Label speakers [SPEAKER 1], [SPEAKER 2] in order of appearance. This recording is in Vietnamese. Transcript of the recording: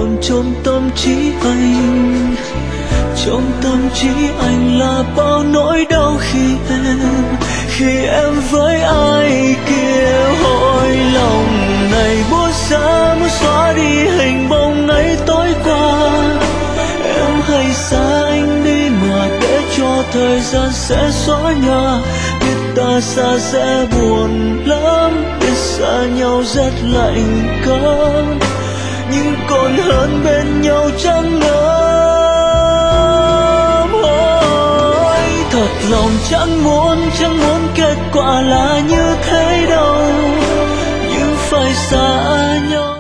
[SPEAKER 1] còn trong tâm trí anh. Trong tâm trí anh là bao nỗi đau khi em với ai kia. Hỏi lòng này buốt giá muốn xóa đi hình bóng ấy tối qua. Em hãy xa anh đi mà để cho thời gian sẽ xóa nhòa. Biết ta xa sẽ buồn lắm, biết xa nhau rất lạnh cóng, nhưng còn hơn bên nhau chẳng ngớm. Ôi thật lòng chẳng muốn kết quả là như thế đâu, nhưng phải xa nhau.